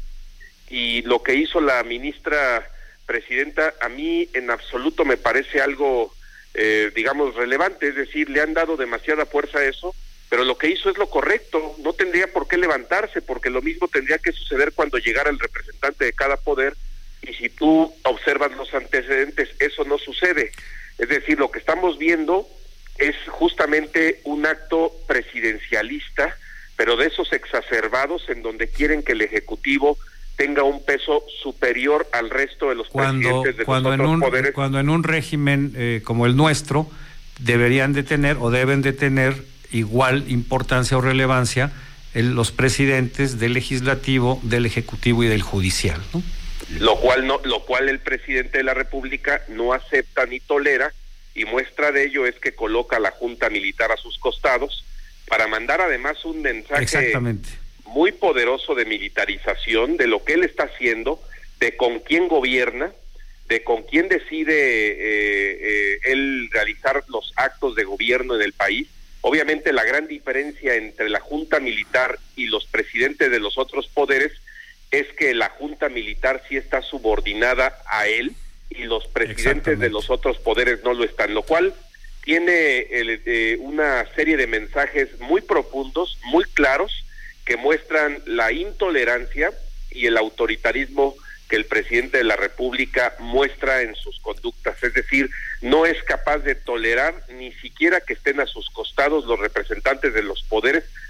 y lo que hizo la ministra presidenta a mí en absoluto me parece algo eh, digamos relevante. Es decir, le han dado demasiada fuerza a eso, pero lo que hizo es lo correcto. No tendría por qué levantarse, porque lo mismo tendría que suceder cuando llegara el representante de cada poder, y si tú observas los antecedentes, eso no sucede. Es decir, lo que estamos viendo es justamente un acto presidencialista, pero de esos exacerbados en donde quieren que el Ejecutivo tenga un peso superior al resto de los cuando, presidentes de cuando los en otros un, poderes. Cuando en un régimen eh, como el nuestro deberían de tener o deben de tener igual importancia o relevancia el, los presidentes del Legislativo, del Ejecutivo y del Judicial, ¿no? Lo cual no, lo cual el presidente de la República no acepta ni tolera, y muestra de ello es que coloca a la Junta Militar a sus costados para mandar además un mensaje Exactamente. muy poderoso de militarización de lo que él está haciendo, de con quién gobierna, de con quién decide eh, eh, él realizar los actos de gobierno en el país. Obviamente la gran diferencia entre la Junta Militar y los presidentes de los otros poderes es que la Junta Militar sí está subordinada a él y los presidentes de los otros poderes no lo están, lo cual tiene el, eh, una serie de mensajes muy profundos, muy claros, que muestran la intolerancia y el autoritarismo que el presidente de la República muestra en sus conductas. Es decir, no es capaz de tolerar ni siquiera que estén a sus costados los representantes de los poderes,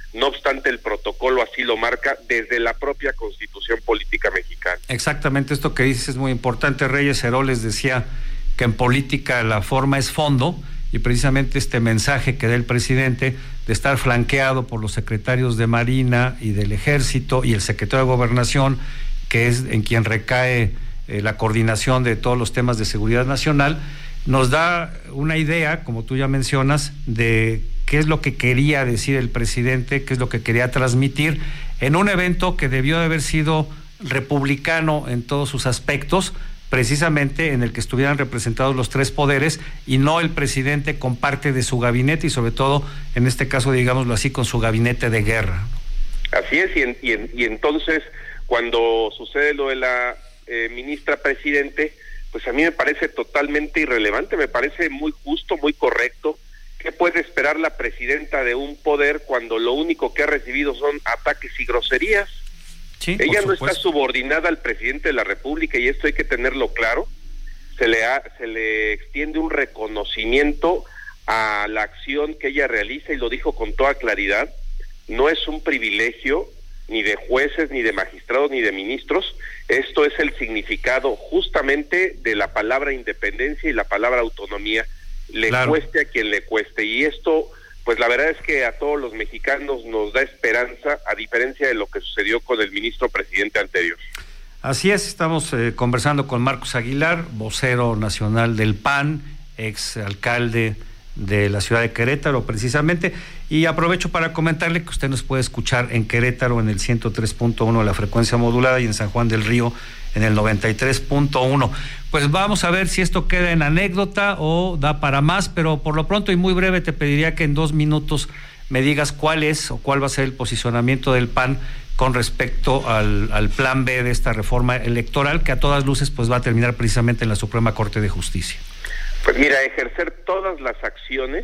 no obstante el protocolo así lo marca desde la propia Constitución Política Mexicana. Exactamente, esto que dices es muy importante. Reyes Heroles decía que en política la forma es fondo, y precisamente este mensaje que da el presidente de estar flanqueado por los secretarios de Marina y del Ejército y el secretario de Gobernación, que es en quien recae eh, la coordinación de todos los temas de seguridad nacional, nos da una idea, como tú ya mencionas, de qué es lo que quería decir el presidente, qué es lo que quería transmitir en un evento que debió de haber sido republicano en todos sus aspectos, precisamente en el que estuvieran representados los tres poderes y no el presidente con parte de su gabinete y sobre todo, en este caso, digámoslo así, con su gabinete de guerra. Así es, y, en, y, en, y entonces cuando sucede lo de la eh, ministra presidente, pues a mí me parece totalmente irrelevante, me parece muy justo, muy correcto. ¿Qué puede esperar la presidenta de un poder cuando lo único que ha recibido son ataques y groserías? Sí, ella no está subordinada al presidente de la República y esto hay que tenerlo claro. Se le ha, se le extiende un reconocimiento a la acción que ella realiza y lo dijo con toda claridad. No es un privilegio ni de jueces, ni de magistrados, ni de ministros. Esto es el significado justamente de la palabra independencia y la palabra autonomía, le claro. cueste a quien le cueste. Y esto, pues la verdad es que a todos los mexicanos nos da esperanza, a diferencia de lo que sucedió con el ministro presidente anterior. Así es, estamos eh, conversando con Marcos Aguilar, vocero nacional del P A N, ex alcalde de la ciudad de Querétaro precisamente, y aprovecho para comentarle que usted nos puede escuchar en Querétaro en el ciento tres punto uno de la frecuencia modulada y en San Juan del Río en el noventa y tres punto uno. Pues vamos a ver si esto queda en anécdota o da para más, pero por lo pronto y muy breve te pediría que en dos minutos me digas cuál es o cuál va a ser el posicionamiento del P A N con respecto al, al plan B de esta reforma electoral que a todas luces pues va a terminar precisamente en la Suprema Corte de Justicia. Pues mira, ejercer todas las acciones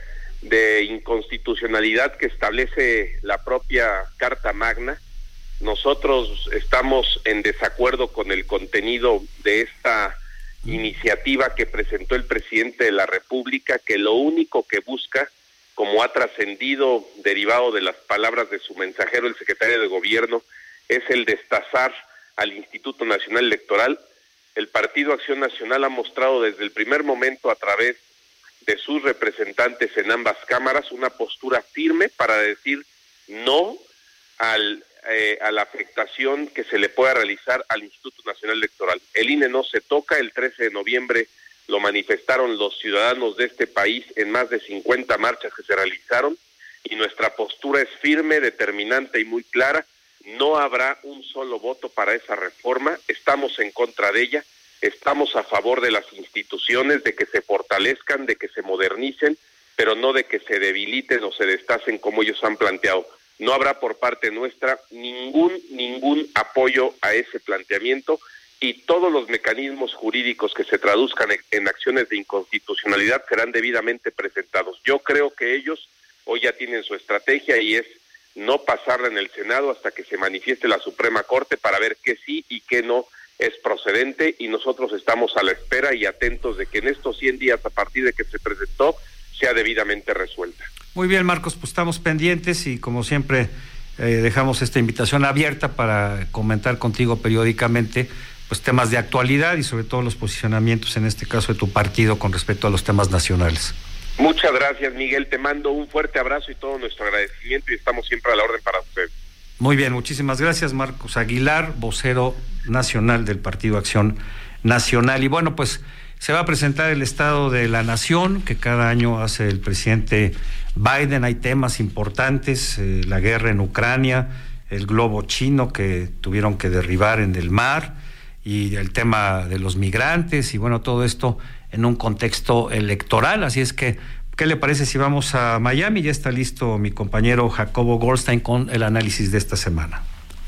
de inconstitucionalidad que establece la propia Carta Magna. Nosotros estamos en desacuerdo con el contenido de esta iniciativa que presentó el presidente de la República, que lo único que busca, como ha trascendido derivado de las palabras de su mensajero, el secretario de Gobierno, es el destazar al Instituto Nacional Electoral. El Partido Acción Nacional ha mostrado desde el primer momento a través de sus representantes en ambas cámaras una postura firme para decir no al, eh, a la afectación que se le pueda realizar al Instituto Nacional Electoral. El I N E no se toca, el trece de noviembre lo manifestaron los ciudadanos de este país en más de cincuenta marchas que se realizaron y nuestra postura es firme, determinante y muy clara. No habrá un solo voto para esa reforma, estamos en contra de ella, estamos a favor de las instituciones, de que se fortalezcan, de que se modernicen, pero no de que se debiliten o se destacen como ellos han planteado. No habrá por parte nuestra ningún, ningún apoyo a ese planteamiento y todos los mecanismos jurídicos que se traduzcan en, en acciones de inconstitucionalidad serán debidamente presentados. Yo creo que ellos hoy ya tienen su estrategia y es no pasarla en el Senado hasta que se manifieste la Suprema Corte para ver qué sí y qué no es procedente, y nosotros estamos a la espera y atentos de que en estos cien días a partir de que se presentó sea debidamente resuelta. Muy bien, Marcos, pues estamos pendientes y como siempre eh, dejamos esta invitación abierta para comentar contigo periódicamente pues temas de actualidad y sobre todo los posicionamientos en este caso de tu partido con respecto a los temas nacionales. Muchas gracias, Miguel, te mando un fuerte abrazo y todo nuestro agradecimiento y estamos siempre a la orden para ustedes. Muy bien, muchísimas gracias, Marcos Aguilar, vocero nacional del Partido Acción Nacional. Y bueno, pues se va a presentar el Estado de la Nación que cada año hace el presidente Biden. Hay temas importantes, eh, la guerra en Ucrania, el globo chino que tuvieron que derribar en el mar y el tema de los migrantes y bueno, todo esto en un contexto electoral. Así es que, ¿qué le parece si vamos a Miami? Ya está listo mi compañero Jacobo Goldstein con el análisis de esta semana.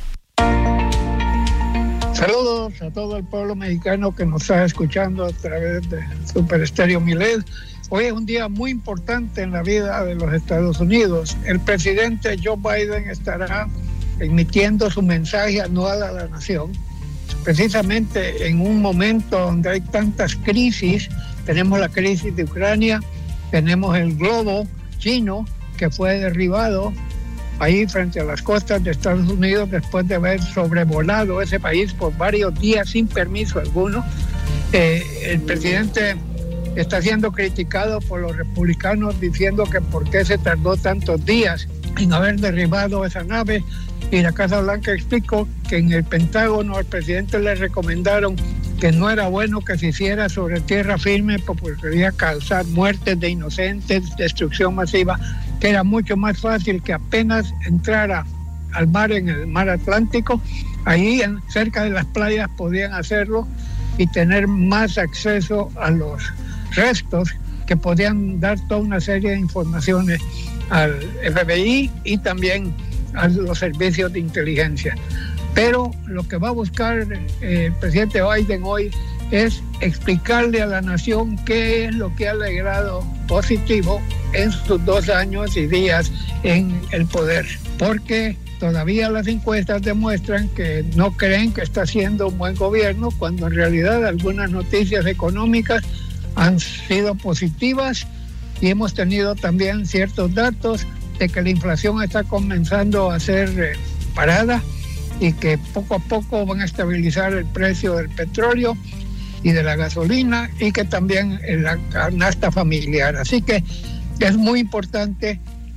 Saludos a todo el pueblo mexicano que nos está escuchando a través de Super Estéreo Milet. Hoy es un día muy importante en la vida de los Estados Unidos. El presidente Joe Biden estará emitiendo su mensaje anual a la nación, precisamente en un momento donde hay tantas crisis. Tenemos la crisis de Ucrania, tenemos el globo chino que fue derribado país frente a las costas de Estados Unidos después de haber sobrevolado ese país por varios días sin permiso alguno. Eh, el presidente está siendo criticado por los republicanos diciendo que por qué se tardó tantos días en haber derribado esa nave, y la Casa Blanca explicó que en el Pentágono al presidente le recomendaron que no era bueno que se hiciera sobre tierra firme porque podría causar muertes de inocentes, destrucción masiva, que era mucho más fácil que apenas entrara al mar en el mar Atlántico, ahí en, cerca de las playas podían hacerlo y tener más acceso a los restos que podían dar toda una serie de informaciones al F B I y también a los servicios de inteligencia. Pero lo que va a buscar eh, el presidente Biden hoy es explicarle a la nación qué es lo que ha logrado positivo en sus dos años y días en el poder, porque todavía las encuestas demuestran que no creen que está haciendo un buen gobierno, cuando en realidad algunas noticias económicas han sido positivas y hemos tenido también ciertos datos de que la inflación está comenzando a ser eh, parada y que poco a poco van a estabilizar el precio del petróleo y de la gasolina y que también en la canasta familiar. Así que es muy importante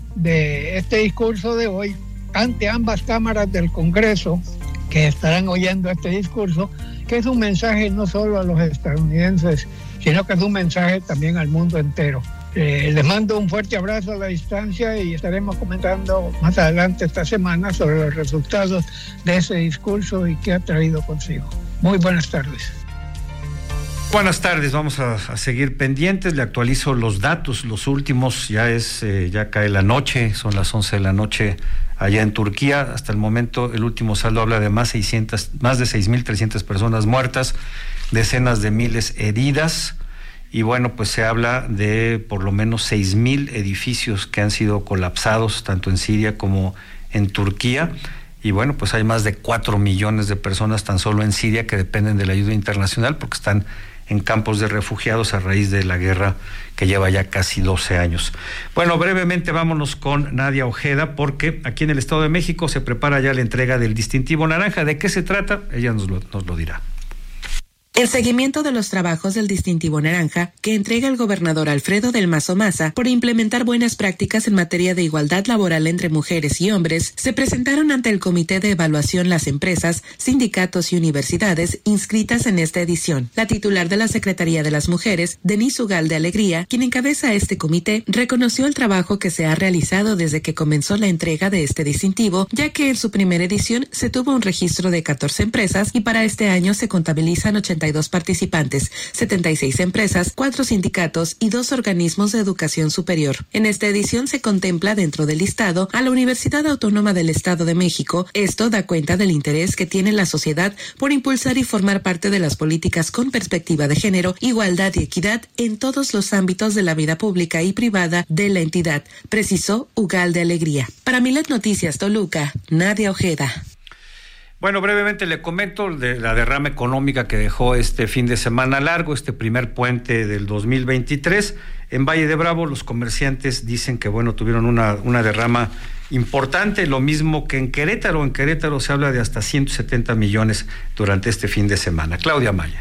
de este discurso de hoy ante ambas cámaras del Congreso que estarán oyendo este discurso, que es un mensaje no solo a los estadounidenses, sino que es un mensaje también al mundo entero. Eh, les mando un fuerte abrazo a la distancia y estaremos comentando más adelante esta semana sobre los resultados de ese discurso y qué ha traído consigo. Muy buenas tardes. Buenas tardes, vamos a, a seguir pendientes. Le actualizo los datos, los últimos, ya es eh, ya cae la noche, son las once de la noche allá en Turquía. Hasta el momento el último saldo habla de más seiscientas, más de seis mil trescientas personas muertas, decenas de miles heridas. Y bueno, pues se habla de por lo menos seis mil edificios que han sido colapsados, tanto en Siria como en Turquía. Y bueno, pues hay más de cuatro millones de personas tan solo en Siria que dependen de la ayuda internacional porque están en campos de refugiados a raíz de la guerra que lleva ya casi doce años. Bueno, brevemente vámonos con Nadia Ojeda, porque aquí en el Estado de México se prepara ya la entrega del distintivo naranja. ¿De qué se trata? Ella nos lo, nos lo dirá. En seguimiento de los trabajos del distintivo naranja que entrega el gobernador Alfredo del Mazo Maza por implementar buenas prácticas en materia de igualdad laboral entre mujeres y hombres, se presentaron ante el Comité de Evaluación las empresas, sindicatos y universidades inscritas en esta edición. La titular de la Secretaría de las Mujeres, Denise Ugalde Alegría, quien encabeza este comité, reconoció el trabajo que se ha realizado desde que comenzó la entrega de este distintivo, ya que en su primera edición se tuvo un registro de catorce empresas y para este año se contabilizan ochenta y dos participantes, setenta y seis empresas, cuatro sindicatos y dos organismos de educación superior. En esta edición se contempla dentro del listado a la Universidad Autónoma del Estado de México. Esto da cuenta del interés que tiene la sociedad por impulsar y formar parte de las políticas con perspectiva de género, igualdad y equidad en todos los ámbitos de la vida pública y privada de la entidad, precisó Ugalde Alegría. Para Milet Noticias Toluca, Nadia Ojeda. Bueno, brevemente le comento de la derrama económica que dejó este fin de semana largo, este primer puente del dos mil veintitrés. En Valle de Bravo los comerciantes dicen que bueno, tuvieron una, una derrama importante, lo mismo que en Querétaro. En Querétaro se habla de hasta ciento setenta millones durante este fin de semana. Claudia Maya.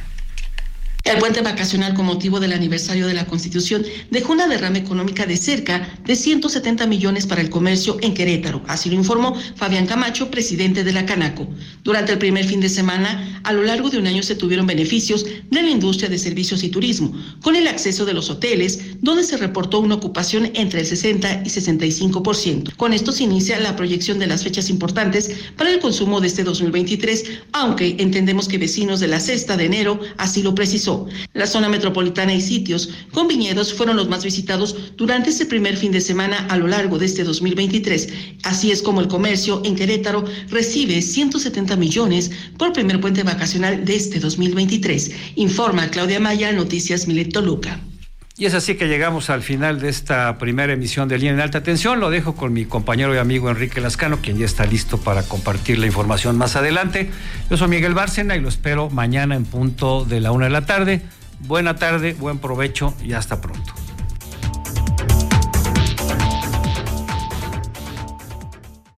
El puente vacacional con motivo del aniversario de la Constitución dejó una derrama económica de cerca de ciento setenta millones para el comercio en Querétaro, así lo informó Fabián Camacho, presidente de la Canaco. Durante el primer fin de semana, a lo largo de un año se tuvieron beneficios de la industria de servicios y turismo, con el acceso de los hoteles, donde se reportó una ocupación entre el sesenta y sesenta y cinco por ciento. Con esto se inicia la proyección de las fechas importantes para el consumo de este dos mil veintitrés, aunque entendemos que vecinos de la Sexta de enero así lo precisó. La zona metropolitana y sitios con viñedos fueron los más visitados durante este primer fin de semana a lo largo de este dos mil veintitrés. Así es como el comercio en Querétaro recibe ciento setenta millones por primer puente vacacional de este dos mil veintitrés. Informa Claudia Maya, Noticias Milet Toluca. Y es así que llegamos al final de esta primera emisión de Línea en Alta Tensión. Lo dejo con mi compañero y amigo Enrique Lascano, quien ya está listo para compartir la información más adelante. Yo soy Miguel Bárcena y lo espero mañana en punto de la una de la tarde. Buena tarde, buen provecho y hasta pronto.